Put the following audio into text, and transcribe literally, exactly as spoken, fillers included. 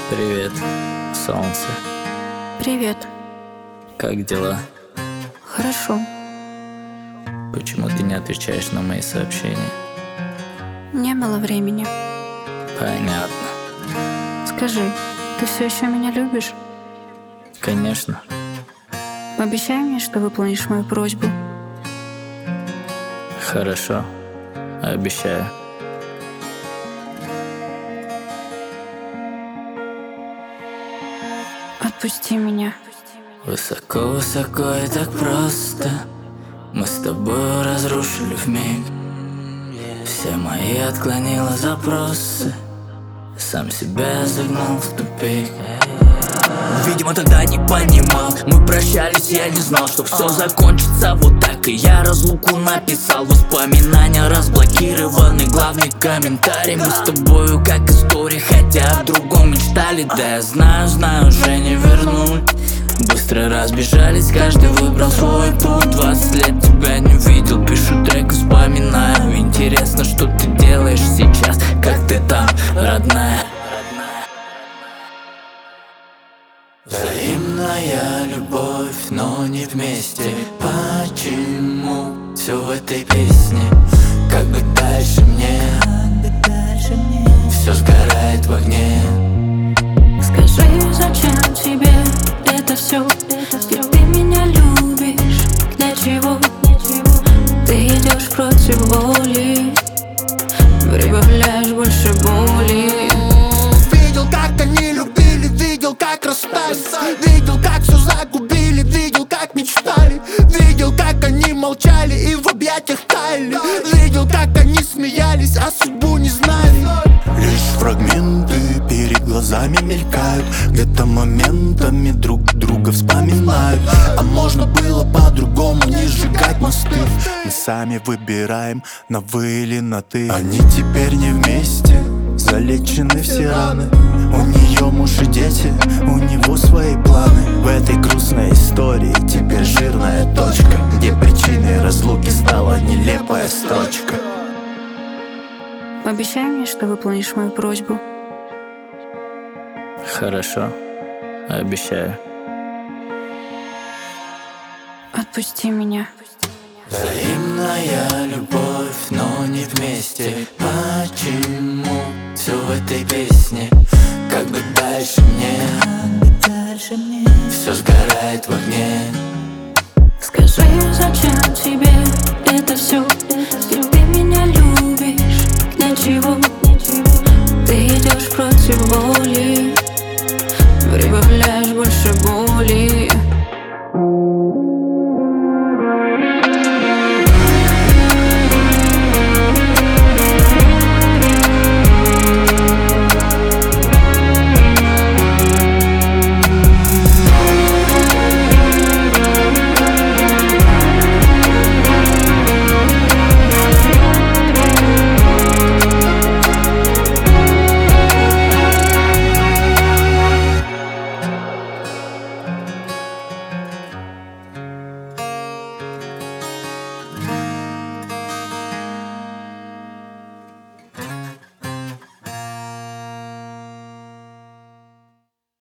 Привет, солнце. Привет. Как дела? Хорошо. Почему ты не отвечаешь на мои сообщения? Не было времени. Понятно. Скажи, ты все еще меня любишь? Конечно. Пообещай мне, что выполнишь мою просьбу. Хорошо. Обещаю. Отпусти меня. Высоко-высоко и так просто мы с тобой разрушили вмиг. Все мои отклонила запросы, сам себя загнал в тупик. Видимо, тогда не понимал. Мы прощались, я не знал, что все закончится вот так. И я разлуку написал. Воспоминания разблокированы, главный комментарий: мы с тобою как история, хотя о другом мечтали. Да я знаю, знаю, уже не вернуть. Быстро разбежались, каждый выбрал свой путь. Двадцать лет тебя не видел, пишу трек, вспоминаю. Интересно, что ты делаешь сейчас, как ты там, родная? Взаимная любовь, но не вместе. Почему все в этой песне? Как бы дальше мне? Все сгорает в огне. Скажи, зачем тебе это все? Ведь ты меня любишь. Для чего? Ты идешь против воли, прибавляешь больше боли. Видел, как они любили, видел, как расстались. Видел, как все загубили, видел, как мечтали. Видел, как они молчали и в объятиях таяли. Видел, как они смеялись, а судьбу не знали. Лишь фрагменты перед глазами мелькают, где-то моментами друг друга вспоминают. А можно было по-другому, не сжигать мосты. Мы сами выбираем, на вы или на ты. Они теперь не вместе, залечены все раны. У нее муж и дети, у него свои планы. В этой грустной истории теперь жирная точка, где причиной разлуки стала нелепая строчка. Пообещай мне, что выполнишь мою просьбу. Хорошо. Обещаю. Отпусти меня. Взаимная любовь, но не вместе.